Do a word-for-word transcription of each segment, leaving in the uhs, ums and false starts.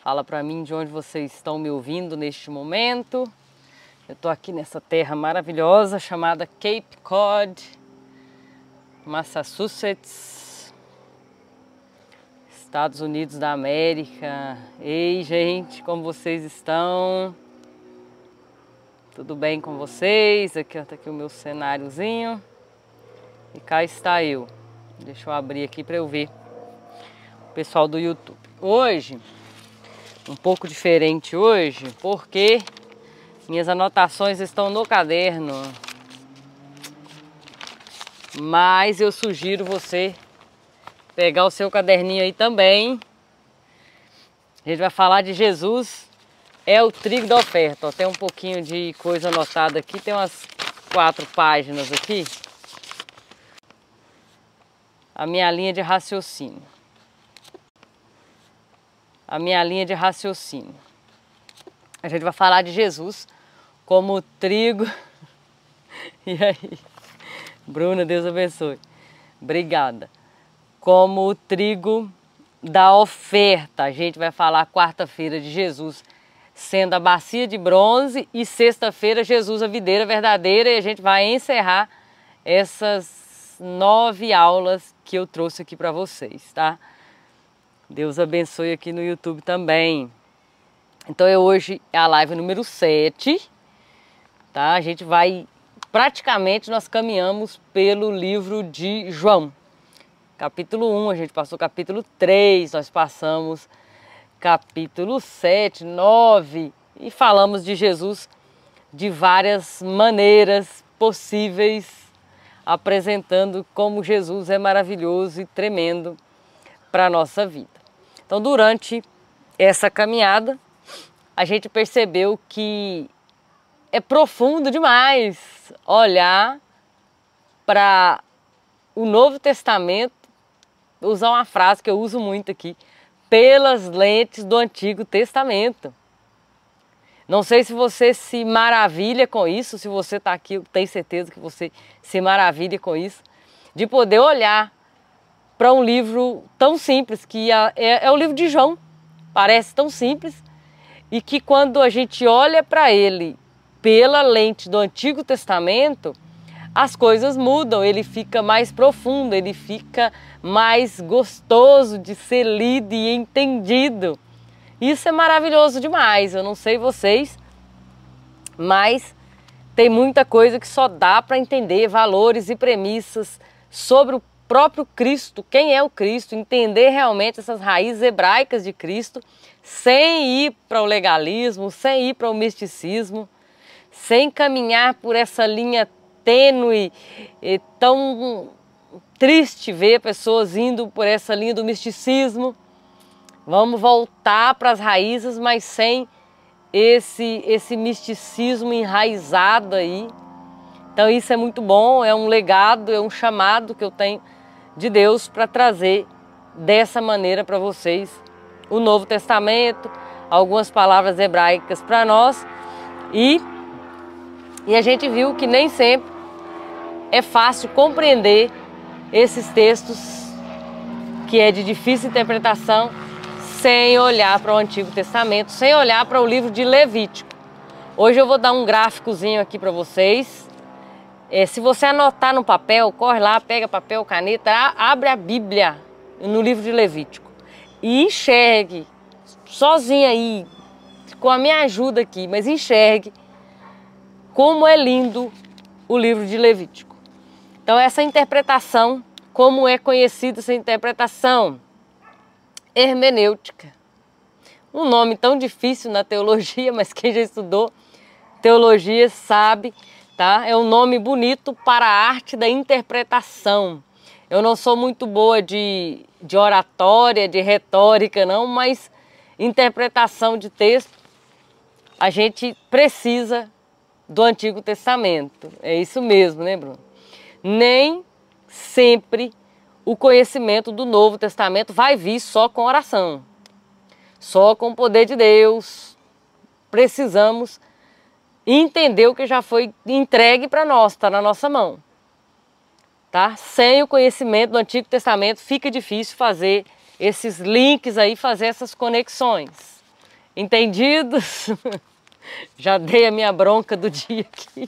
Fala para mim de onde vocês estão me ouvindo neste momento. Eu estou aqui nessa terra maravilhosa chamada Cape Cod, Massachusetts, Estados Unidos da América. Ei, gente, como vocês estão? Tudo bem com vocês? Aqui está aqui o meu cenáriozinho. E cá está eu. Deixa eu abrir aqui para eu ver o pessoal do YouTube. Hoje, um pouco diferente hoje, porque minhas anotações estão no caderno. Mas eu sugiro você pegar o seu caderninho aí também. A gente vai falar de Jesus, é o trigo da oferta. Ó, tem um pouquinho de coisa anotada aqui, tem umas quatro páginas aqui. A minha linha de raciocínio. A minha linha de raciocínio. A gente vai falar de Jesus como trigo. E aí? Bruna, Deus abençoe. Obrigada. Como o trigo da oferta. A gente vai falar quarta-feira de Jesus sendo a bacia de bronze e sexta-feira Jesus a videira verdadeira. E a gente vai encerrar essas nove aulas que eu trouxe aqui para vocês, tá? Deus abençoe aqui no YouTube também. Então eu, hoje é a live número sete, tá? A gente vai, praticamente nós caminhamos pelo livro de João. Capítulo um, a gente passou capítulo três, nós passamos capítulo sete, nove e falamos de Jesus de várias maneiras possíveis, apresentando como Jesus é maravilhoso e tremendo para a nossa vida. Então, durante essa caminhada, a gente percebeu que é profundo demais olhar para o Novo Testamento, usar uma frase que eu uso muito aqui, pelas lentes do Antigo Testamento. Não sei se você se maravilha com isso, se você está aqui, eu tenho certeza que você se maravilha com isso, de poder olhar para um livro tão simples, que é, é, é o livro de João, parece tão simples, e que quando a gente olha para ele pela lente do Antigo Testamento, as coisas mudam, ele fica mais profundo, ele fica mais gostoso de ser lido e entendido. Isso é maravilhoso demais, eu não sei vocês, mas tem muita coisa que só dá para entender, valores e premissas sobre o próprio Cristo, quem é o Cristo, entender realmente essas raízes hebraicas de Cristo, sem ir para o legalismo, sem ir para o misticismo, sem caminhar por essa linha tênue, e tão triste ver pessoas indo por essa linha do misticismo. Vamos voltar para as raízes, mas sem esse, esse misticismo enraizado aí. Então isso é muito bom, é um legado, é um chamado que eu tenho de Deus para trazer dessa maneira para vocês o Novo Testamento, algumas palavras hebraicas para nós. E, e a gente viu que nem sempre é fácil compreender esses textos que é de difícil interpretação, sem olhar para o Antigo Testamento, sem olhar para o livro de Levítico. Hoje eu vou dar um gráficozinho aqui para vocês. É, se você anotar no papel, corre lá, pega papel, caneta, abre a Bíblia no livro de Levítico e enxergue, sozinho aí, com a minha ajuda aqui, mas enxergue como é lindo o livro de Levítico. Então essa interpretação, como é conhecida essa interpretação? Hermenêutica. Um nome tão difícil na teologia, mas quem já estudou teologia sabe, tá? É um nome bonito para a arte da interpretação. Eu não sou muito boa de, de oratória, de retórica, não, mas interpretação de texto, a gente precisa do Antigo Testamento. É isso mesmo, né, Bruno? Nem sempre o conhecimento do Novo Testamento vai vir só com oração, só com o poder de Deus. Precisamos entender o que já foi entregue para nós, está na nossa mão. Tá? Sem o conhecimento do Antigo Testamento fica difícil fazer esses links aí, fazer essas conexões. Entendidos? Já dei a minha bronca do dia aqui.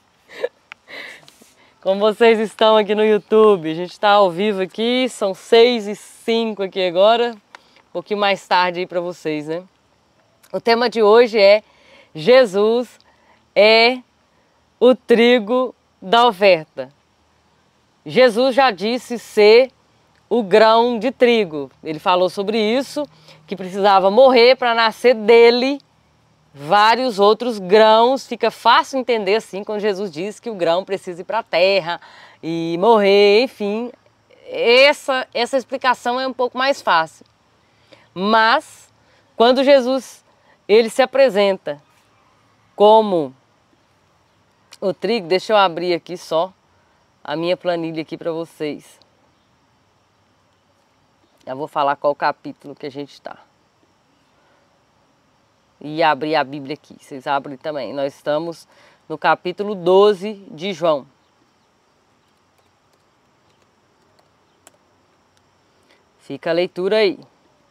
Como vocês estão aqui no YouTube, a gente está ao vivo aqui, são seis e cinco aqui agora, um pouquinho mais tarde aí para vocês, né? O tema de hoje é Jesus é o trigo da oferta. Jesus já disse ser o grão de trigo. Ele falou sobre isso, que precisava morrer para nascer dele vários outros grãos. Fica fácil entender assim quando Jesus diz que o grão precisa ir para a terra e morrer, enfim. Essa, essa explicação é um pouco mais fácil. Mas quando Jesus ele se apresenta como o trigo, deixa eu abrir aqui só a minha planilha aqui para vocês. Já vou falar qual capítulo que a gente está. E abrir a Bíblia aqui, vocês abrem também. Nós estamos no capítulo doze de João. Fica a leitura aí.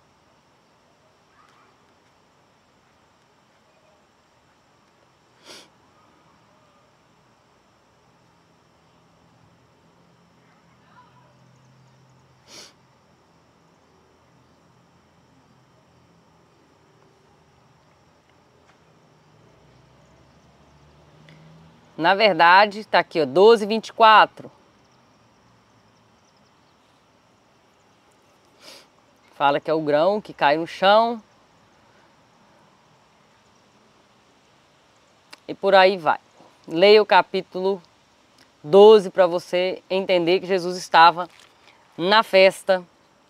Na verdade, está aqui, ó, doze, vinte e quatro. Fala que é o grão que cai no chão. E por aí vai. Leia o capítulo doze para você entender que Jesus estava na festa.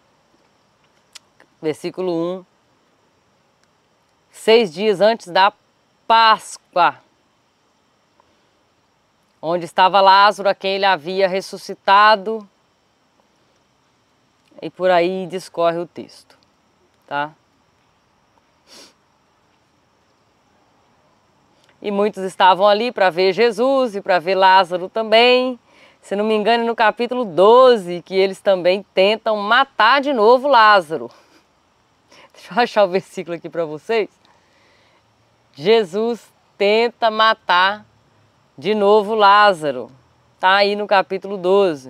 Versículo um. Seis dias antes da Páscoa, onde estava Lázaro, a quem ele havia ressuscitado, e por aí discorre o texto, tá? E muitos estavam ali para ver Jesus e para ver Lázaro também. Se não me engano, no capítulo doze, que eles também tentam matar de novo Lázaro. Deixa eu achar o versículo aqui para vocês. Jesus tenta matar de novo Lázaro, tá aí no capítulo doze.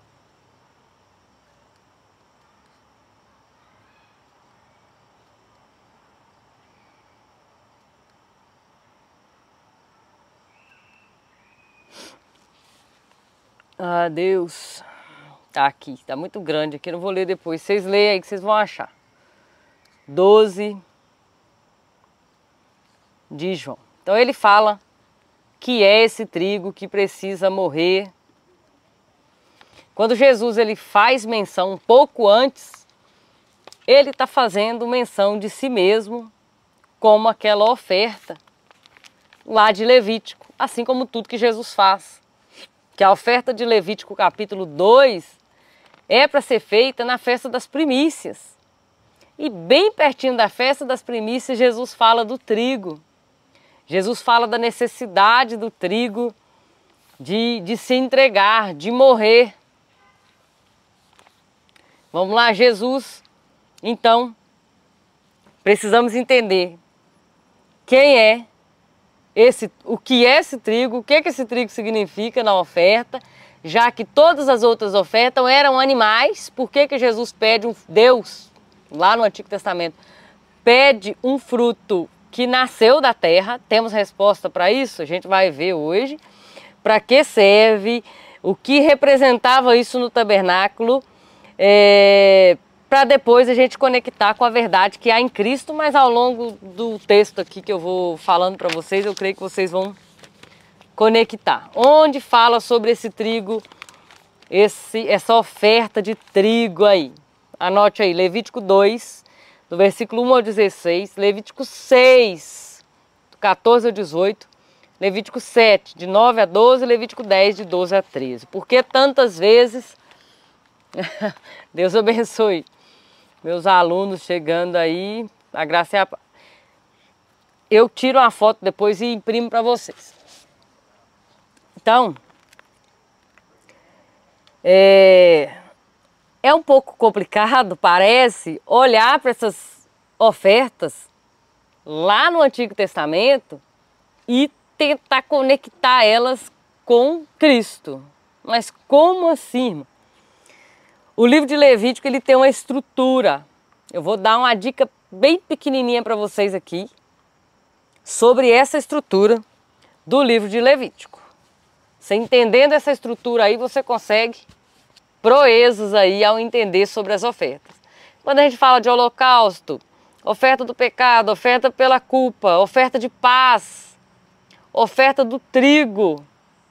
Ah, Deus, tá aqui, tá muito grande aqui, não vou ler depois, vocês leem aí que vocês vão achar. doze de João. Então ele fala que é esse trigo que precisa morrer. Quando Jesus ele faz menção um pouco antes, ele está fazendo menção de si mesmo como aquela oferta lá de Levítico, assim como tudo que Jesus faz. Que a oferta de Levítico capítulo dois é para ser feita na festa das primícias. E bem pertinho da festa das primícias, Jesus fala do trigo. Jesus fala da necessidade do trigo de, de se entregar, de morrer. Vamos lá, Jesus. Então, precisamos entender quem é esse, o que é esse trigo, o que, que esse trigo significa na oferta, já que todas as outras ofertas eram animais. Por que, que Jesus pede um Deus, lá no Antigo Testamento, pede um fruto que nasceu da terra? Temos resposta para isso, a gente vai ver hoje. Para que serve, o que representava isso no tabernáculo, é, para depois a gente conectar com a verdade que há em Cristo, mas ao longo do texto aqui que eu vou falando para vocês, eu creio que vocês vão conectar. Onde fala sobre esse trigo, esse, essa oferta de trigo aí? Anote aí, Levítico dois, do versículo um ao dezesseis, Levítico seis, do quatorze ao dezoito, Levítico sete, de nove a doze, Levítico dez, de doze a treze. Por que tantas vezes? Deus abençoe meus alunos chegando aí, a graça é a... Eu tiro uma foto depois e imprimo para vocês. Então, é... é um pouco complicado, parece, olhar para essas ofertas lá no Antigo Testamento e tentar conectar elas com Cristo. Mas como assim, irmão? O livro de Levítico, ele tem uma estrutura. Eu vou dar uma dica bem pequenininha para vocês aqui sobre essa estrutura do livro de Levítico. Você entendendo essa estrutura aí, você consegue proezas aí ao entender sobre as ofertas. Quando a gente fala de holocausto, oferta do pecado, oferta pela culpa, oferta de paz, oferta do trigo,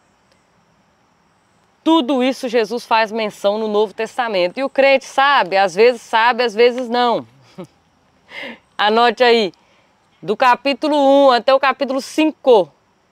tudo isso Jesus faz menção no Novo Testamento. E o crente sabe, às vezes sabe, às vezes não. Anote aí, do capítulo um até o capítulo cinco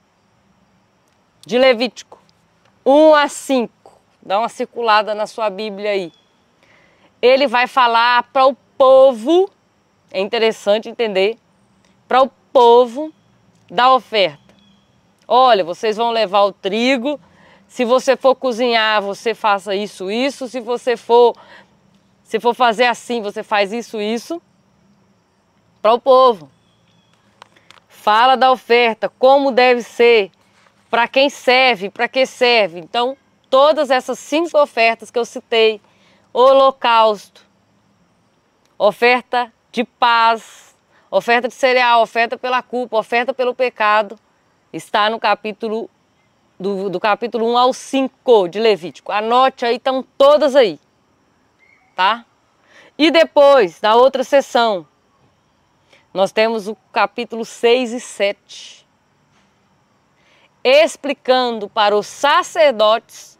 de Levítico, um a cinco, dá uma circulada na sua Bíblia aí. Ele vai falar para o povo, é interessante entender, para o povo da oferta. Olha, vocês vão levar o trigo. Se você for cozinhar, você faça isso, isso. Se você for, se for fazer assim, você faz isso, isso. Para o povo. Fala da oferta, como deve ser, para quem serve, para que serve. Então, todas essas cinco ofertas que eu citei, holocausto, oferta de paz, oferta de cereal, oferta pela culpa, oferta pelo pecado, está no capítulo Do, do capítulo um ao cinco de Levítico. Anote aí, estão todas aí, tá? E depois, na outra sessão, nós temos o capítulo seis e sete, explicando para os sacerdotes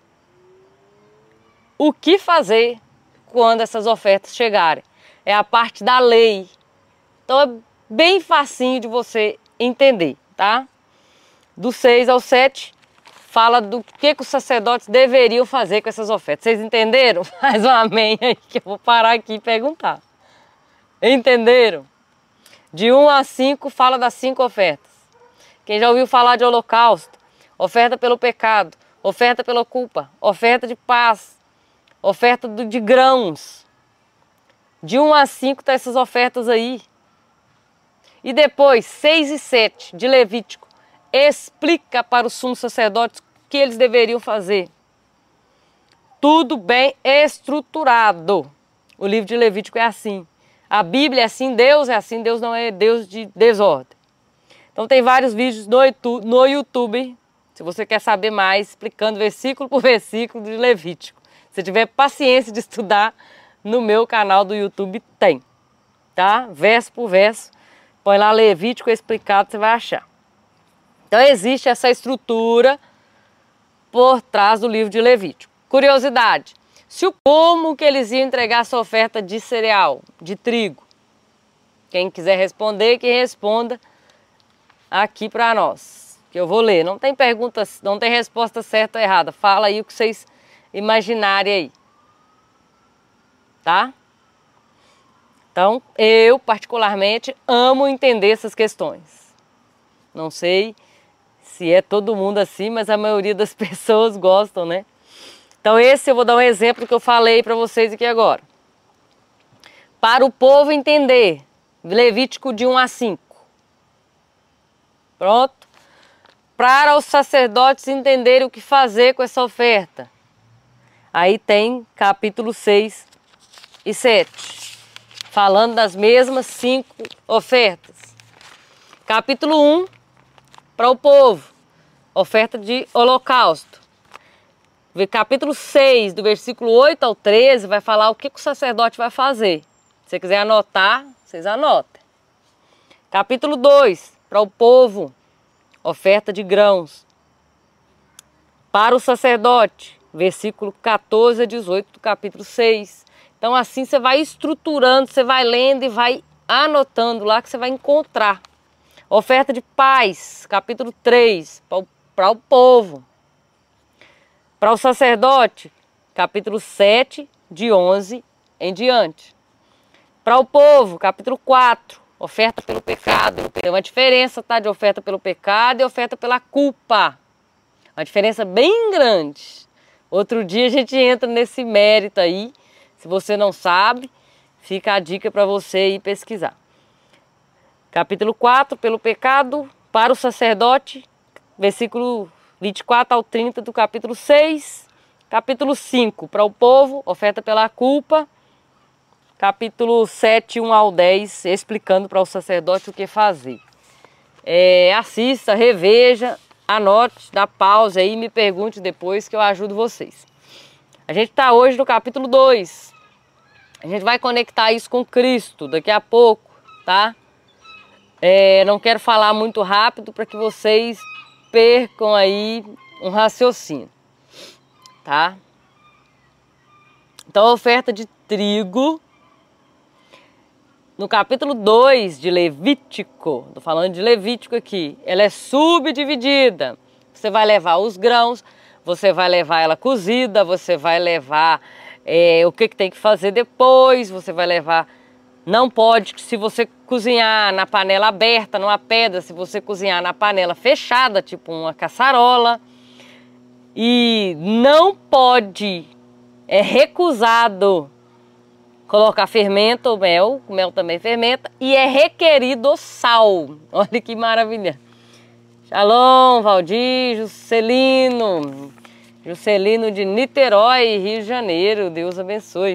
o que fazer quando essas ofertas chegarem. É a parte da lei. Então é bem facinho de você entender, tá? Do seis ao sete, fala do que, que os sacerdotes deveriam fazer com essas ofertas. Vocês entenderam? Faz um amém aí que eu vou parar aqui e perguntar. Entenderam? De um a cinco fala das cinco ofertas. Quem já ouviu falar de holocausto, oferta pelo pecado, oferta pela culpa, oferta de paz, oferta de grãos. De um a cinco tá essas ofertas aí. E depois, seis e sete de Levítico, explica para os sumos sacerdotes o que eles deveriam fazer. Tudo bem estruturado. O livro de Levítico é assim. A Bíblia é assim, Deus é assim, Deus não é Deus de desordem. Então tem vários vídeos no YouTube, no YouTube, se você quer saber mais, explicando versículo por versículo de Levítico. Se tiver paciência de estudar, no meu canal do YouTube tem, tá? Verso por verso, põe lá Levítico explicado, você vai achar. Então existe essa estrutura por trás do livro de Levítico. Curiosidade, se o como que eles iam entregar essa oferta de cereal, de trigo? Quem quiser responder, que responda aqui para nós, que eu vou ler. Não tem pergunta, não tem resposta certa ou errada. Fala aí o que vocês imaginarem aí. Tá? Então, eu particularmente amo entender essas questões. Não sei se é todo mundo assim, mas a maioria das pessoas gostam, né? Então esse eu vou dar um exemplo que eu falei para vocês aqui agora. Para o povo entender, Levítico de um a cinco. Pronto? Para os sacerdotes entenderem o que fazer com essa oferta. Aí tem capítulo seis e sete, falando das mesmas cinco ofertas. Capítulo um, para o povo, oferta de holocausto. Capítulo seis, do versículo oito ao treze, vai falar o que, que o sacerdote vai fazer. Se você quiser anotar, vocês anotem. Capítulo dois, para o povo, oferta de grãos. Para o sacerdote, versículo quatorze a dezoito do capítulo seis. Então assim você vai estruturando, você vai lendo e vai anotando lá que você vai encontrar. Oferta de paz, capítulo três, para o, para o povo. Para o sacerdote, capítulo sete, de onze em diante. Para o povo, capítulo quatro, oferta pelo pecado. Tem uma diferença, tá? De oferta pelo pecado e oferta pela culpa. Uma diferença bem grande. Outro dia a gente entra nesse mérito aí. Se você não sabe, fica a dica para você ir pesquisar. Capítulo quatro, pelo pecado, para o sacerdote, versículo vinte e quatro ao trinta do capítulo seis. Capítulo cinco, para o povo, oferta pela culpa. Capítulo sete, um ao dez, explicando para o sacerdote o que fazer. É, assista, reveja, anote, dá pausa aí e me pergunte depois que eu ajudo vocês. A gente está hoje no capítulo dois. A gente vai conectar isso com Cristo daqui a pouco, tá? É, não quero falar muito rápido para que vocês percam aí um raciocínio, tá? Então a oferta de trigo, no capítulo dois de Levítico, estou falando de Levítico aqui, ela é subdividida. Você vai levar os grãos, você vai levar ela cozida, você vai levar é, o que, que tem que fazer depois, você vai levar... Não pode, se você cozinhar na panela aberta, numa pedra, se você cozinhar na panela fechada, tipo uma caçarola. E não pode, é recusado colocar fermento ou mel, o mel também fermenta, e é requerido sal. Olha que maravilha. Shalom, Valdir, Juscelino, Juscelino de Niterói, Rio de Janeiro, Deus abençoe.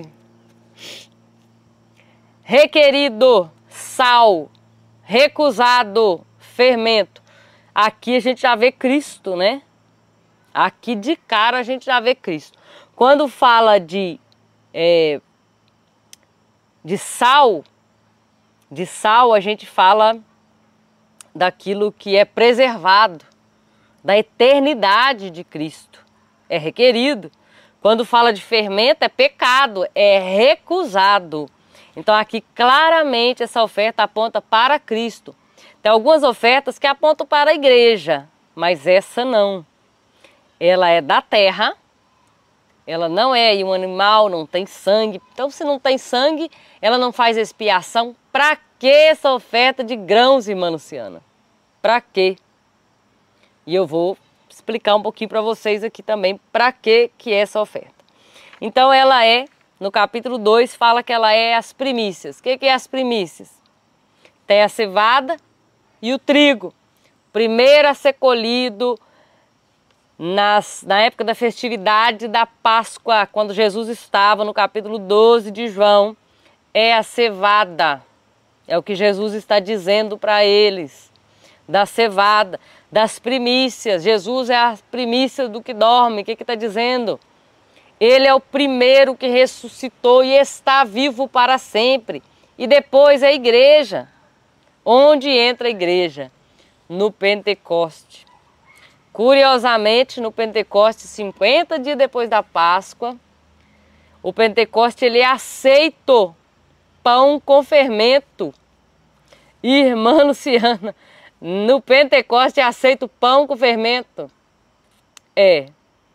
Requerido sal, recusado fermento. Aqui a gente já vê Cristo, né? Aqui de cara a gente já vê Cristo. Quando fala de, é, de sal, de sal a gente fala daquilo que é preservado, da eternidade de Cristo. É requerido. Quando fala de fermento é pecado, é recusado. Então aqui claramente essa oferta aponta para Cristo. Tem algumas ofertas que apontam para a igreja, mas essa não. Ela é da terra, ela não é um animal, não tem sangue. Então se não tem sangue, ela não faz expiação. Para que essa oferta de grãos, irmã Luciana? Para quê? E eu vou explicar um pouquinho para vocês aqui também para que que é essa oferta. Então ela é... No capítulo dois fala que ela é as primícias. O que, que é as primícias? Tem a cevada e o trigo. Primeiro a ser colhido nas, na época da festividade da Páscoa, quando Jesus estava no capítulo doze de João, é a cevada. É o que Jesus está dizendo para eles. Da cevada, das primícias. Jesus é a primícia do que dorme. O que está dizendo? Ele é o primeiro que ressuscitou e está vivo para sempre. E depois a igreja. Onde entra a igreja? No Pentecoste. Curiosamente, no Pentecoste, cinquenta dias depois da Páscoa, o Pentecoste ele é aceito pão com fermento. Irmã Luciana, no Pentecoste é aceito pão com fermento? É.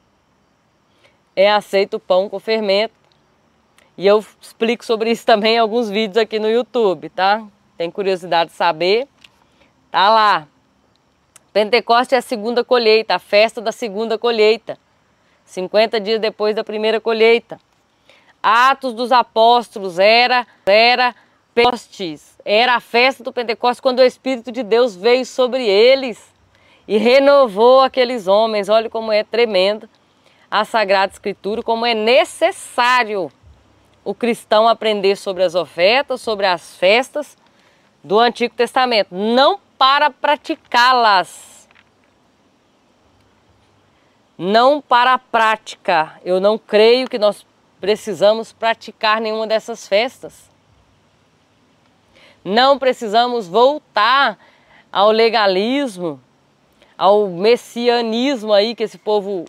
É aceito o pão com fermento. E eu explico sobre isso também em alguns vídeos aqui no YouTube, tá? Tem curiosidade de saber? Tá lá. Pentecoste é a segunda colheita, a festa da segunda colheita. cinquenta dias depois da primeira colheita. Atos dos Apóstolos era, era Pentecostes. Era a festa do Pentecostes quando o Espírito de Deus veio sobre eles e renovou aqueles homens. Olha como é tremendo a Sagrada Escritura, como é necessário o cristão aprender sobre as ofertas, sobre as festas do Antigo Testamento, não para praticá-las, não para a prática. Eu não creio que nós precisamos praticar nenhuma dessas festas. Não precisamos voltar ao legalismo, ao messianismo aí que esse povo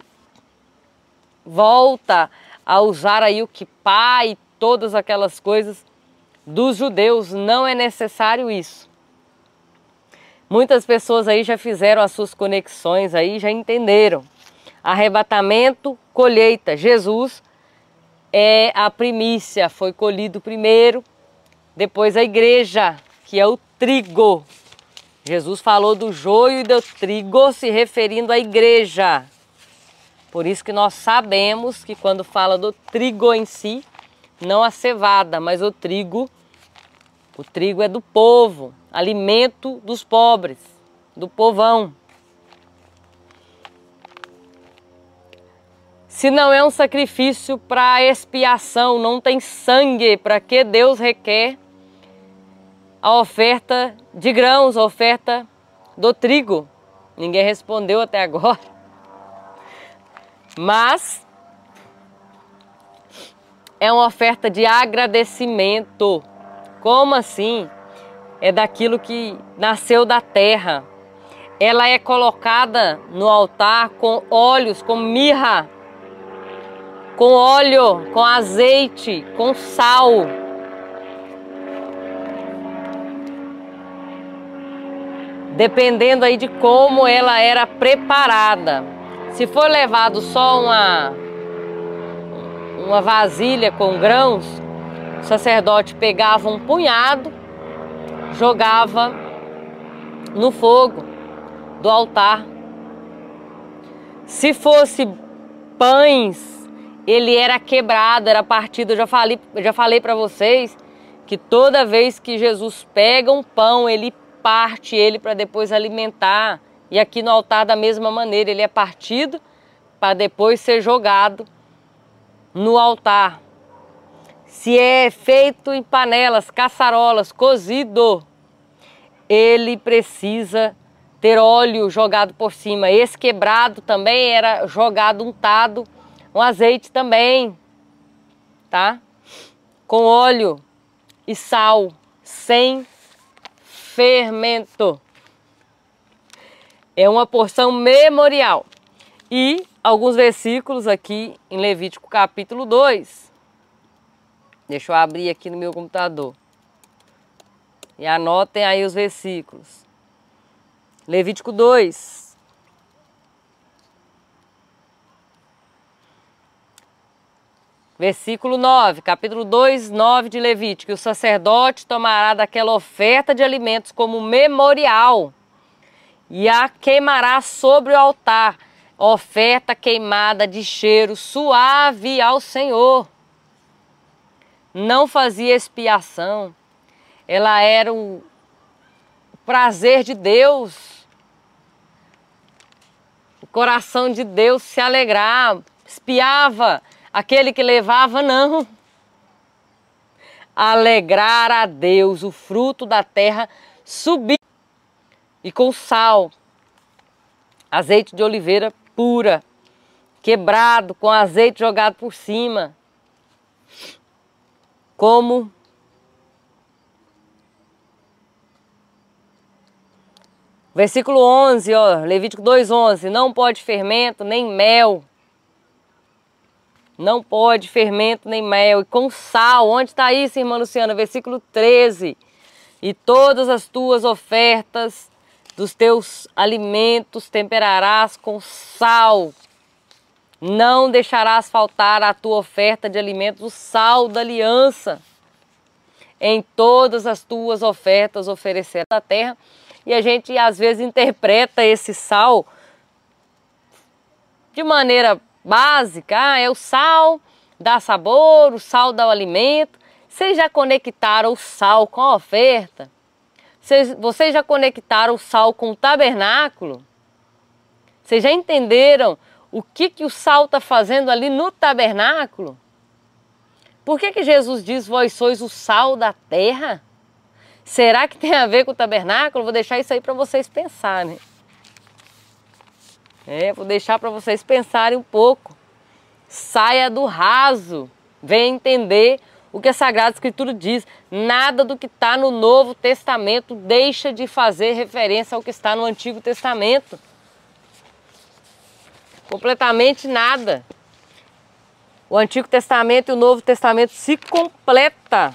volta a usar aí o quipá e todas aquelas coisas dos judeus. Não é necessário isso. Muitas pessoas aí já fizeram as suas conexões aí, já entenderam. Arrebatamento, colheita. Jesus é a primícia, foi colhido primeiro, depois a igreja, que é o trigo. Jesus falou do joio e do trigo se referindo à igreja. Por isso que nós sabemos que quando fala do trigo em si, não a cevada, mas o trigo, O trigo é do povo, alimento dos pobres, do povão. Se não é um sacrifício para expiação, não tem sangue, para que Deus requer a oferta de grãos, a oferta do trigo? Ninguém respondeu até agora. Mas é uma oferta de agradecimento. Como assim? É daquilo que nasceu da terra. Ela é colocada no altar com óleos, com mirra, com óleo, com azeite, com sal. Dependendo aí de como ela era preparada. Se for levado só uma, uma vasilha com grãos, o sacerdote pegava um punhado, jogava no fogo do altar. Se fosse pães, ele era quebrado, era partido. Eu já falei, eu já falei para vocês que toda vez que Jesus pega um pão, ele parte ele para depois alimentar. E aqui no altar da mesma maneira, ele é partido para depois ser jogado no altar. Se é feito em panelas, caçarolas, cozido, ele precisa ter óleo jogado por cima. Esse quebrado também era jogado, untado, um azeite também, tá? Com óleo e sal, sem fermento. É uma porção memorial. E alguns versículos aqui em Levítico capítulo dois. Deixa eu abrir aqui no meu computador. E anotem aí os versículos. Levítico dois. Versículo nove, capítulo dois, nove de Levítico. O sacerdote tomará daquela oferta de alimentos como memorial e a queimará sobre o altar, oferta queimada de cheiro suave ao Senhor. Não fazia expiação, ela era o prazer de Deus, o coração de Deus se alegrava, expiava. Aquele que levava, não. Alegrar a Deus, o fruto da terra subir. E com sal, azeite de oliveira pura, quebrado, com azeite jogado por cima. Como versículo onze, ó, Levítico dois, onze. Não pode fermento, nem mel. Não pode fermento nem mel. E com sal. Onde está isso, irmã Luciana? Versículo treze. E todas as tuas ofertas dos teus alimentos temperarás com sal. Não deixarás faltar a tua oferta de alimentos o sal da aliança. Em todas as tuas ofertas oferecerás da terra. E a gente às vezes interpreta esse sal de maneira básica. Ah, é o sal, dá sabor, o sal dá o alimento. Vocês já conectaram o sal com a oferta? Vocês, vocês já conectaram o sal com o tabernáculo? Vocês já entenderam o que, que o sal está fazendo ali no tabernáculo? Por que, que Jesus diz, vós sois o sal da terra? Será que tem a ver com o tabernáculo? Vou deixar isso aí para vocês pensarem. É, vou deixar para vocês pensarem um pouco. Saia do raso. Venha entender o que a Sagrada Escritura diz. Nada do que está no Novo Testamento deixa de fazer referência ao que está no Antigo Testamento. Completamente nada. O Antigo Testamento e o Novo Testamento se completa.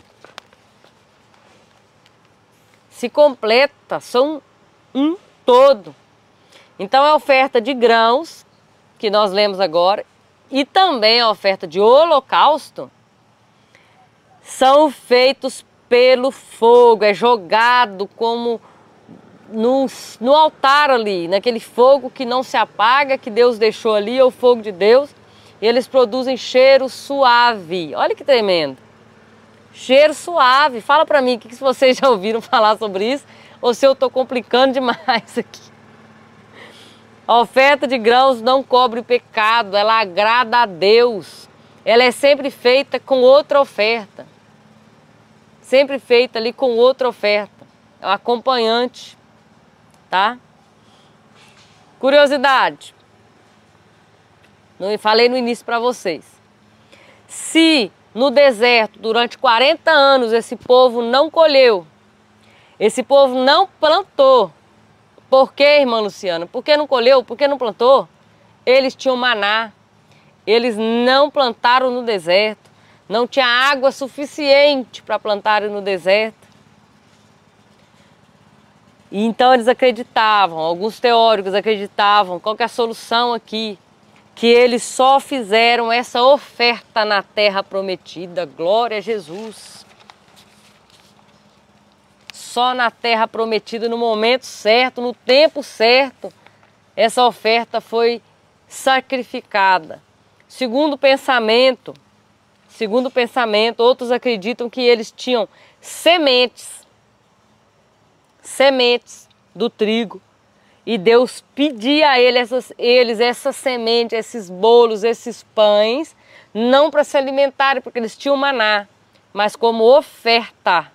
Se completa, são um todo. Então a oferta de grãos, que nós lemos agora, e também a oferta de holocausto, são feitos pelo fogo, é jogado como no, no altar ali, naquele fogo que não se apaga, que Deus deixou ali, é o fogo de Deus, e eles produzem cheiro suave. Olha que tremendo. Cheiro suave. Fala pra mim o que vocês já ouviram falar sobre isso ou se eu tô complicando demais aqui. A oferta de grãos não cobre o pecado, ela agrada a Deus. Ela é sempre feita com outra oferta. Sempre feita ali com outra oferta. É um acompanhante, tá? Curiosidade. Não falei no início para vocês. Se no deserto, durante quarenta anos, esse povo não colheu, esse povo não plantou. Por quê, irmã Luciana? Por que não colheu? Por que não plantou? Eles tinham maná. Eles não plantaram no deserto. Não tinha água suficiente para plantarem no deserto. E então eles acreditavam, alguns teóricos acreditavam, qual que é a solução aqui? Que eles só fizeram essa oferta na terra prometida. Glória a Jesus. Só na terra prometida, no momento certo, no tempo certo, essa oferta foi sacrificada. Segundo pensamento, segundo pensamento, outros acreditam que eles tinham sementes, sementes do trigo, e Deus pedia a eles essas, eles essa semente, esses bolos, esses pães, não para se alimentarem, porque eles tinham maná, mas como oferta,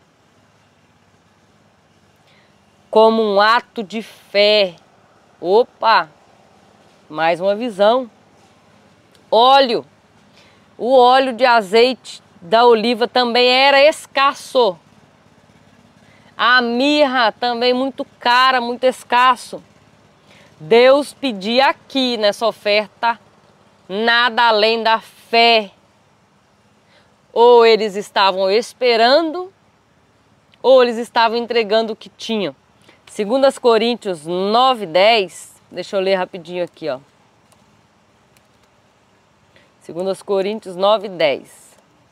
como um ato de fé. Opa! Mais uma visão. Óleo. O óleo de azeite da oliva também era escasso. A mirra também muito cara, muito escasso. Deus pedia aqui nessa oferta nada além da fé. Ou eles estavam esperando, ou eles estavam entregando o que tinham. Segundo Coríntios nove, dez, deixa eu ler rapidinho aqui, ó. Segundo Coríntios nove, dez.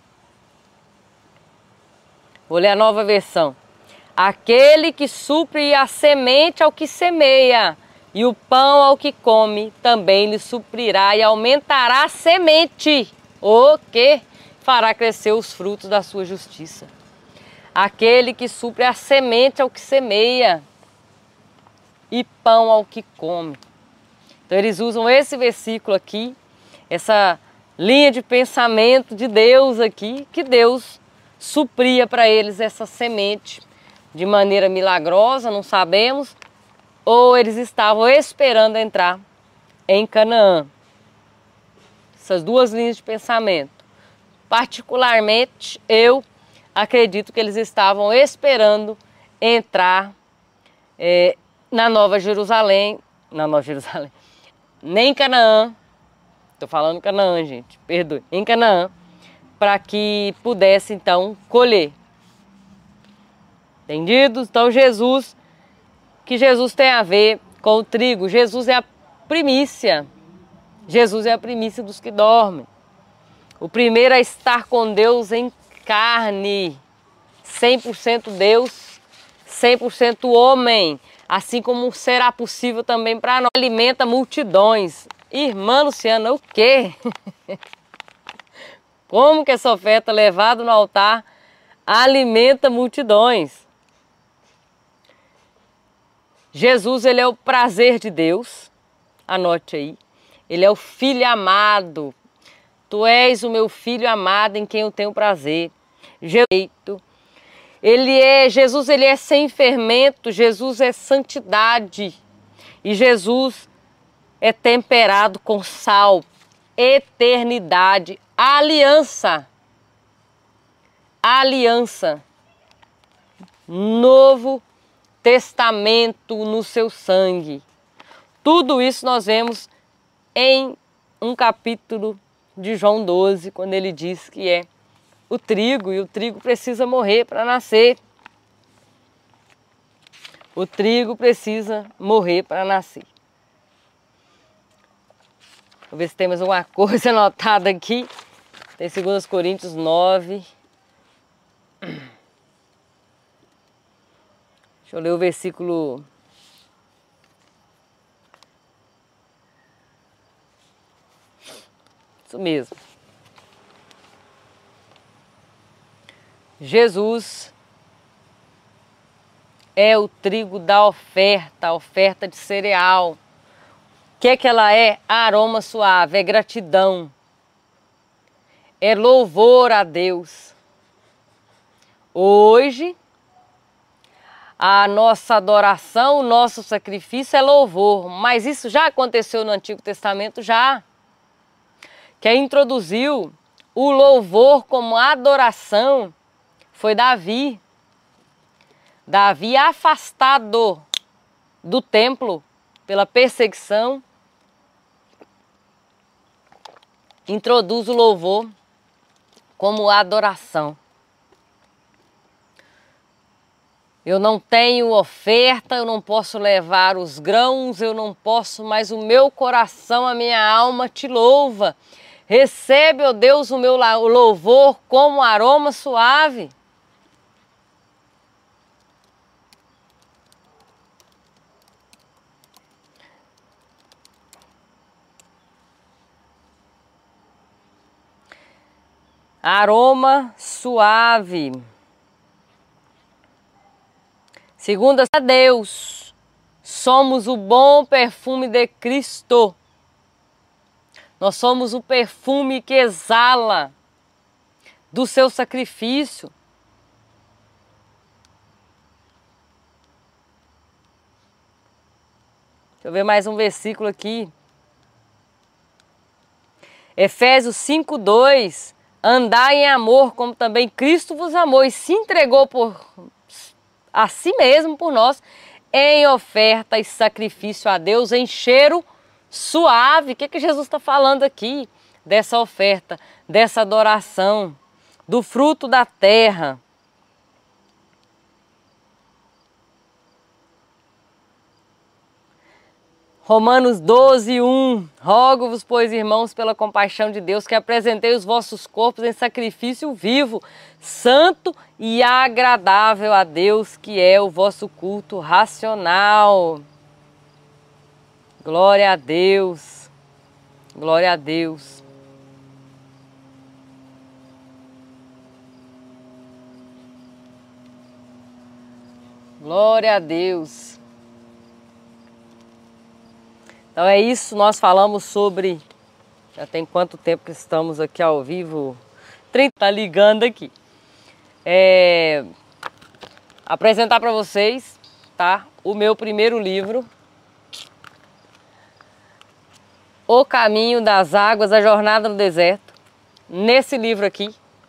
Vou ler a nova versão. Aquele que supre a semente ao que semeia e o pão ao que come, também lhe suprirá e aumentará a semente, o que fará crescer os frutos da sua justiça. Aquele que supre a semente ao que semeia e pão ao que come. Então eles usam esse versículo aqui, essa linha de pensamento de Deus aqui, que Deus supria para eles essa semente de maneira milagrosa, não sabemos, ou eles estavam esperando entrar em Canaã. Essas duas linhas de pensamento. Particularmente, eu acredito que eles estavam esperando entrar é, na Nova Jerusalém, na Nova Jerusalém, nem em Canaã, estou falando Canaã, gente, perdoe, em Canaã, para que pudesse então colher. Entendido? Então Jesus, que Jesus tem a ver com o trigo, Jesus é a primícia, Jesus é a primícia dos que dormem. O primeiro a estar com Deus em carne, cem por cento Deus, cem por cento homem, assim como será possível também para nós. Alimenta multidões. Irmã Luciana, o quê? Como que essa oferta levada no altar alimenta multidões? Jesus, ele é o prazer de Deus, anote aí. Ele é o filho amado. Tu és o meu filho amado em quem eu tenho prazer. Jesus, ele é, Jesus ele é sem fermento, Jesus é santidade. E Jesus é temperado com sal, eternidade, aliança. Aliança. Novo testamento no seu sangue. Tudo isso nós vemos em um capítulo de João doze, quando ele diz que é o trigo, e o trigo precisa morrer para nascer. O trigo precisa morrer para nascer. Vou ver se temos alguma coisa anotada aqui. Tem dois Coríntios nove. Deixa eu ler o versículo... Isso mesmo. Jesus é o trigo da oferta, a oferta de cereal. O que é que ela é? Aroma suave, é gratidão, é louvor a Deus. Hoje, a nossa adoração, o nosso sacrifício é louvor, mas isso já aconteceu no Antigo Testamento, já. Quem introduziu o louvor como adoração foi Davi. Davi, afastado do templo pela perseguição, introduz o louvor como adoração. Eu não tenho oferta, eu não posso levar os grãos, eu não posso, mas o meu coração, a minha alma te louva. Recebe, ó Deus, o meu louvor como aroma suave. Aroma suave. Segundo a Deus, somos o bom perfume de Cristo. Nós somos o perfume que exala do seu sacrifício. Deixa eu ver mais um versículo aqui. Efésios cinco, dois. Andai em amor, como também Cristo vos amou e se entregou por a si mesmo por nós, em oferta e sacrifício a Deus, em cheiro suave. O que, que Jesus está falando aqui? Dessa oferta, dessa adoração, do fruto da terra. Romanos doze, um. Rogo-vos, pois, irmãos, pela compaixão de Deus, que apresentei os vossos corpos em sacrifício vivo, santo e agradável a Deus, que é o vosso culto racional. Glória a Deus. Glória a Deus. Glória a Deus. Então é isso, nós falamos sobre, já tem quanto tempo que estamos aqui ao vivo, trinta, tá ligando aqui. É, apresentar para vocês, tá, o meu primeiro livro, O Caminho das Águas, a Jornada no Deserto. Nesse livro aqui,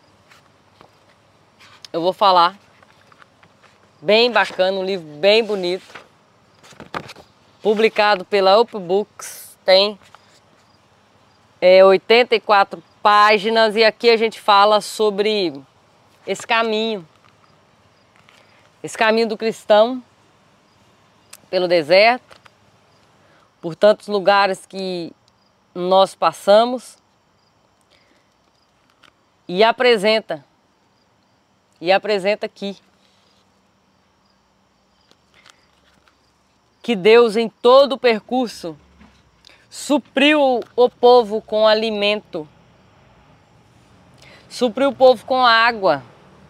eu vou falar, bem bacana, um livro bem bonito. Publicado pela Up Books, tem é, oitenta e quatro páginas e aqui a gente fala sobre esse caminho, esse caminho do cristão pelo deserto, por tantos lugares que nós passamos e apresenta, e apresenta aqui que Deus em todo o percurso supriu o povo com alimento, supriu o povo com água.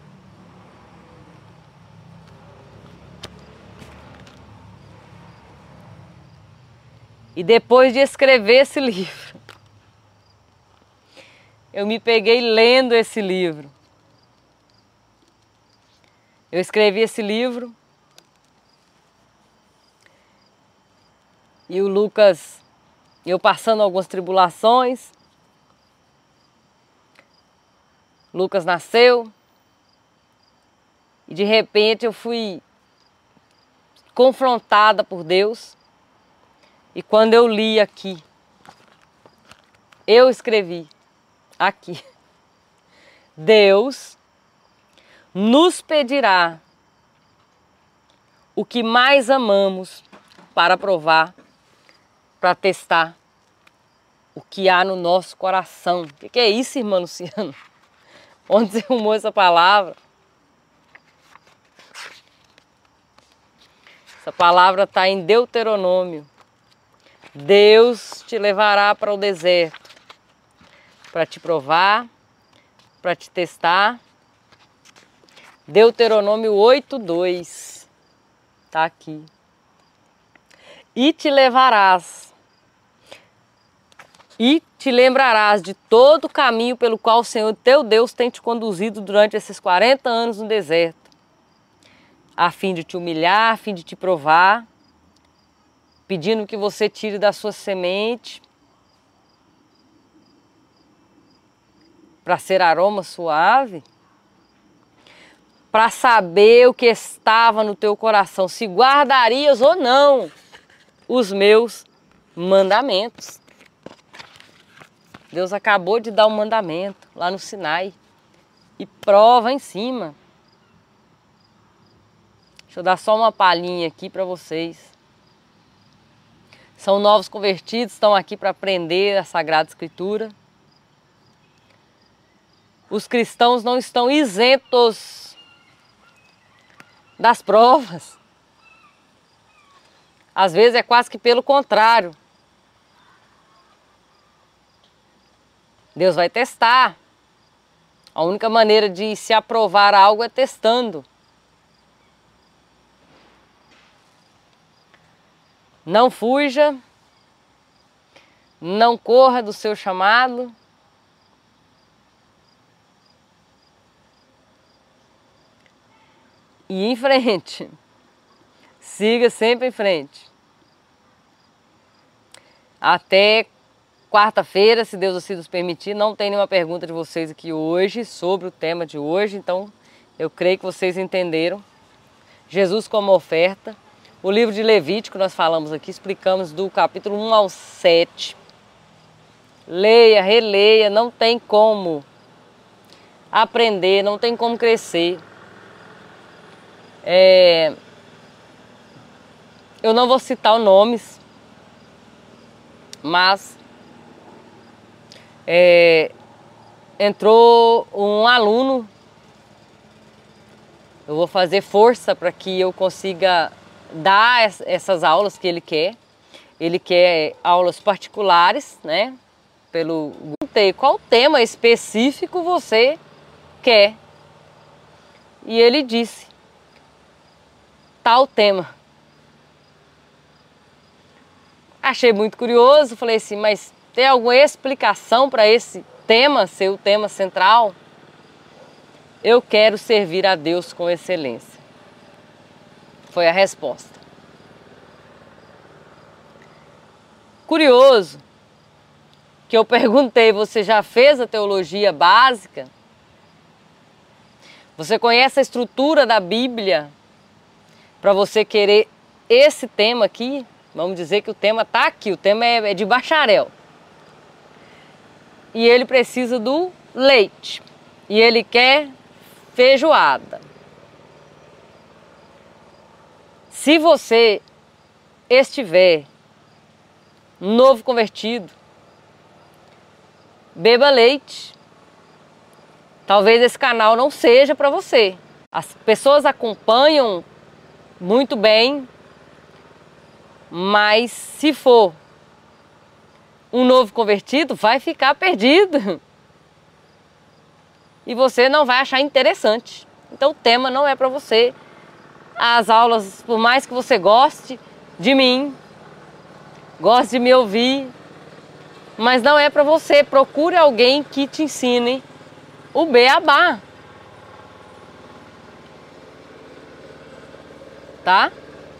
E depois de escrever esse livro, eu me peguei lendo esse livro. Eu escrevi esse livro e o Lucas, eu passando algumas tribulações, Lucas nasceu e de repente eu fui confrontada por Deus e quando eu li aqui, eu escrevi aqui, Deus nos pedirá o que mais amamos para provar, para testar o que há no nosso coração. O que, que é isso, irmã Luciano? Onde você arrumou essa palavra? Essa palavra está em Deuteronômio. Deus te levará para o deserto para te provar, para te testar Deuteronômio oito, dois. Está aqui. E te levarás, e te lembrarás de todo o caminho pelo qual o Senhor teu Deus tem te conduzido durante esses quarenta anos no deserto, a fim de te humilhar, a fim de te provar, pedindo que você tire da sua semente, para ser aroma suave, para saber o que estava no teu coração, se guardarias ou não os meus mandamentos. Deus acabou de dar um mandamento lá no Sinai e prova em cima. Deixa eu dar só uma palhinha aqui para vocês. São novos convertidos, estão aqui para aprender a Sagrada Escritura. Os cristãos não estão isentos das provas. Às vezes é quase que pelo contrário. Deus vai testar. A única maneira de se aprovar algo é testando. Não fuja, não corra do seu chamado. E em frente. Siga sempre em frente. Até quarta-feira, se Deus assim nos permitir, não tem nenhuma pergunta de vocês aqui hoje sobre o tema de hoje, então eu creio que vocês entenderam. Jesus como oferta. O livro de Levítico nós falamos aqui, explicamos do capítulo um ao sete. Leia, releia, não tem como aprender, não tem como crescer. É... Eu não vou citar os nomes, mas é... entrou um aluno. Eu vou fazer força para que eu consiga dar essas aulas que ele quer. Ele quer aulas particulares, né? Pelo qual tema específico você quer? E ele disse tal tema. Achei muito curioso, falei assim, mas tem alguma explicação para esse tema ser o tema central? Eu quero servir a Deus com excelência. Foi a resposta. Curioso que eu perguntei, você já fez a teologia básica? Você conhece a estrutura da Bíblia para você querer esse tema aqui? Vamos dizer que o tema está aqui, o tema é de bacharel. E ele precisa do leite. E ele quer feijoada. Se você estiver novo convertido, beba leite. Talvez esse canal não seja para você. As pessoas acompanham muito bem, mas se for um novo convertido, vai ficar perdido. E você não vai achar interessante. Então o tema não é para você. As aulas, por mais que você goste de mim, goste de me ouvir, mas não é para você. Procure alguém que te ensine o beabá. Tá?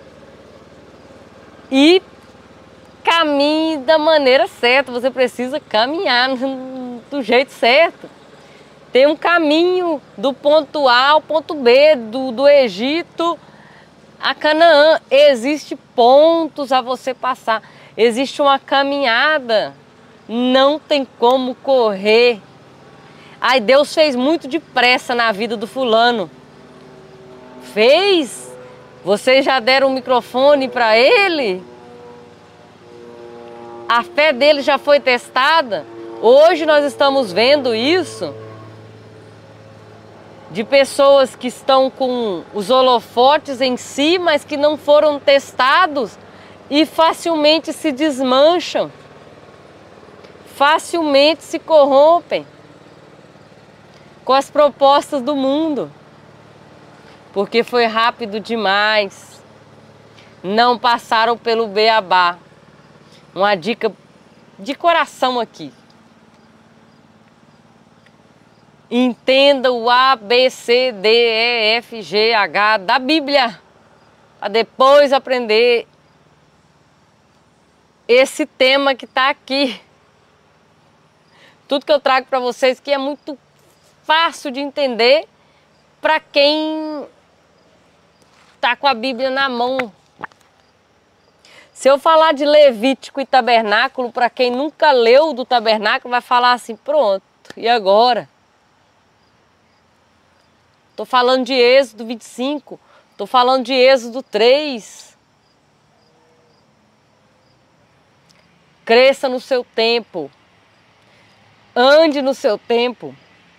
E caminhe da maneira certa. Você precisa caminhar do jeito certo. Tem um caminho do ponto A ao ponto B, do, do Egito a Canaã. Existem pontos a você passar. Existe uma caminhada. Não tem como correr. Ai, Deus fez muito depressa na vida do fulano. Fez? Vocês já deram um microfone para ele? A fé dele já foi testada? Hoje nós estamos vendo isso de pessoas que estão com os holofotes em si, mas que não foram testados e facilmente se desmancham, facilmente se corrompem com as propostas do mundo. porque foi rápido demais. Não passaram pelo beabá. Uma dica de coração aqui. Entenda o A, B, C, D, E, F, G, H da Bíblia, para depois aprender esse tema que está aqui. Tudo que eu trago para vocês que é muito fácil de entender para quem está com a Bíblia na mão. Se eu falar de Levítico e Tabernáculo, para quem nunca leu do Tabernáculo, vai falar assim, pronto, e agora? Estou falando de Êxodo vinte e cinco, estou falando de Êxodo três. Cresça no seu tempo, ande no seu tempo,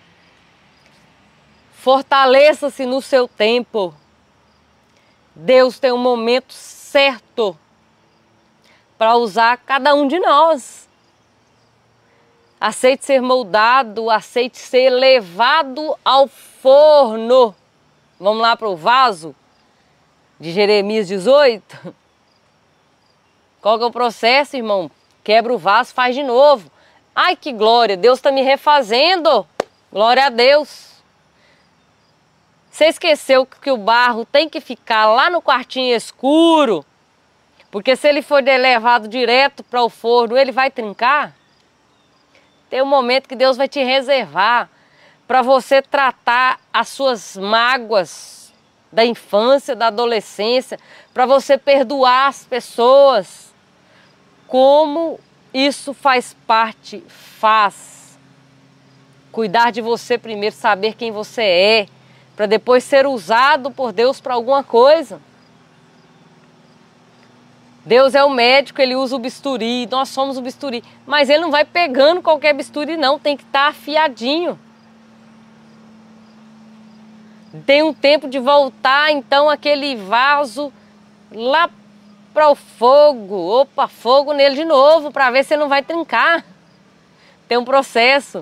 fortaleça-se no seu tempo. Deus tem um momento certo para usar cada um de nós. Aceite ser moldado, aceite ser levado ao forno. Vamos lá para o vaso de Jeremias dezoito? Qual que é o processo, irmão? Quebra o vaso, faz de novo. Ai, que glória, Deus está me refazendo. Glória a Deus. Você esqueceu que o barro tem que ficar lá no quartinho escuro? Porque se ele for levado direto para o forno, ele vai trincar? Tem um momento que Deus vai te reservar para você tratar as suas mágoas da infância, da adolescência, para você perdoar as pessoas. Como isso faz parte, faz. Cuidar de você primeiro, saber quem você é, para depois ser usado por Deus para alguma coisa. Deus é o médico, ele usa o bisturi, nós somos o bisturi, mas ele não vai pegando qualquer bisturi não, tem que estar afiadinho. Tem um tempo de voltar então aquele vaso lá para o fogo, opa, fogo nele de novo, para ver se ele não vai trincar. Tem um processo.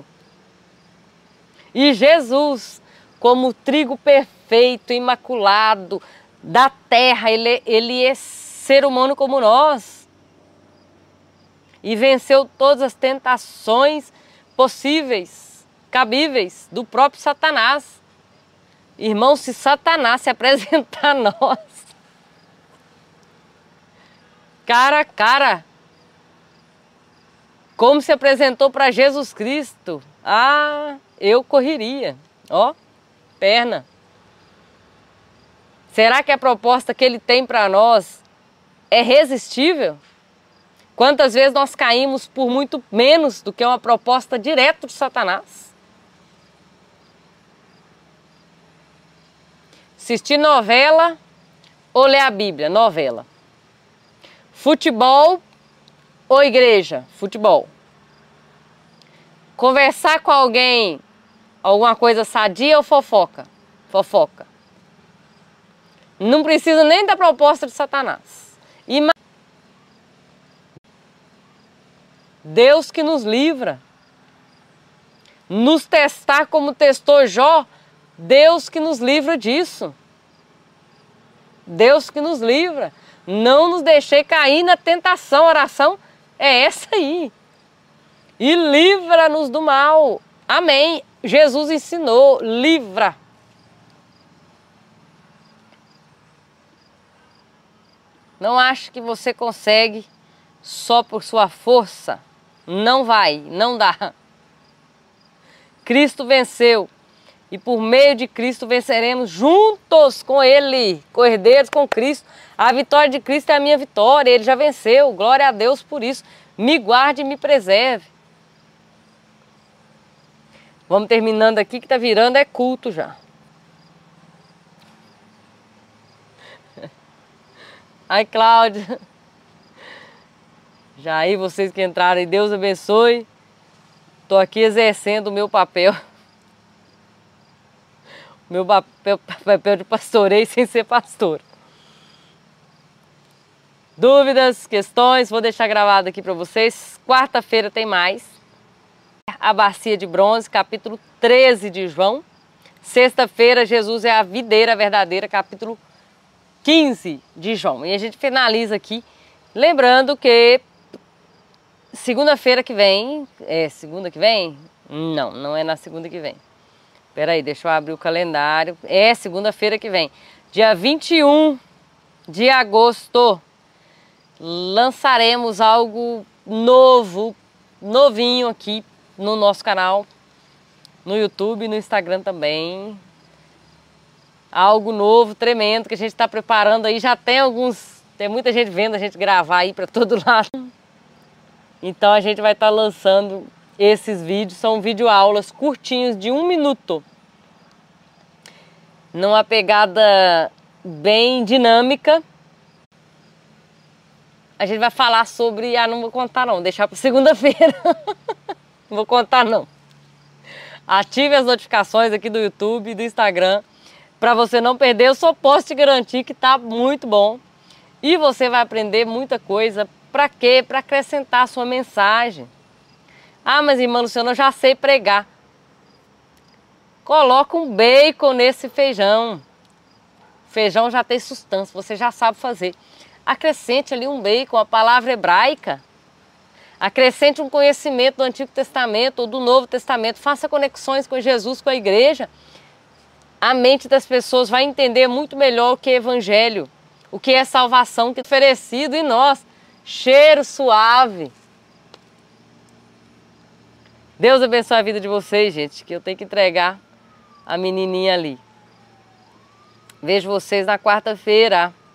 E Jesus, como trigo perfeito, imaculado, da terra, ele, ele é ser humano como nós. E venceu todas as tentações possíveis, cabíveis, do próprio Satanás. Irmão, se Satanás se apresentar a nós, cara a cara, como se apresentou para Jesus Cristo, ah, eu correria, ó, perna. Será que a proposta que ele tem para nós é resistível? Quantas vezes nós caímos por muito menos do que uma proposta direta de Satanás? Assistir novela ou ler a Bíblia? Novela. Futebol ou igreja? Futebol. Conversar com alguém, alguma coisa sadia ou fofoca? Fofoca. Não precisa nem da proposta de Satanás. Ima... Deus que nos livra. Nos testar como testou Jó, Deus que nos livra disso. Deus que nos livra. Não nos deixei cair na tentação. A oração é essa aí. E livra-nos do mal. Amém. Jesus ensinou, livra. Não ache que você consegue só por sua força. Não vai, não dá. Cristo venceu. E por meio de Cristo venceremos juntos com Ele, co-herdeiros com Cristo. A vitória de Cristo é a minha vitória, Ele já venceu. Glória a Deus por isso. Me guarde e me preserve. Vamos terminando aqui que está virando é culto já. Ai, Cláudia. Já aí, vocês que entraram aí, Deus abençoe. Estou aqui exercendo o meu papel. Meu papel, papel de pastoreio sem ser pastor. Dúvidas, questões, vou deixar gravado aqui para vocês. Quarta-feira tem mais. A bacia de bronze, capítulo treze de João. Sexta-feira, Jesus é a videira verdadeira, capítulo quinze de João. E a gente finaliza aqui, lembrando que segunda-feira que vem, é segunda que vem? Não, não é na segunda que vem. Espera aí, deixa eu abrir o calendário. É segunda-feira que vem, dia vinte e um de agosto, lançaremos algo novo, novinho aqui no nosso canal, no YouTube, no Instagram também. Algo novo, tremendo, que a gente está preparando aí. Já tem alguns, tem muita gente vendo a gente gravar aí para todo lado. Então a gente vai estar tá lançando esses vídeos, são videoaulas curtinhos de um minuto. Numa pegada bem dinâmica. A gente vai falar sobre... Ah, não vou contar não, deixar para segunda-feira. Não vou contar não. Ative as notificações aqui do YouTube e do Instagram para você não perder. Eu só posso te garantir que tá muito bom. E você vai aprender muita coisa. Para quê? Para acrescentar a sua mensagem. Ah, mas irmã Luciana, eu já sei pregar. Coloca um bacon nesse feijão. Feijão já tem sustância, você já sabe fazer. Acrescente ali um bacon, a palavra hebraica. Acrescente um conhecimento do Antigo Testamento ou do Novo Testamento. Faça conexões com Jesus, com a igreja. A mente das pessoas vai entender muito melhor o que é evangelho, o que é salvação que é oferecido em nós. Cheiro suave. Deus abençoe a vida de vocês, gente, que eu tenho que entregar a menininha ali. Vejo vocês na quarta-feira.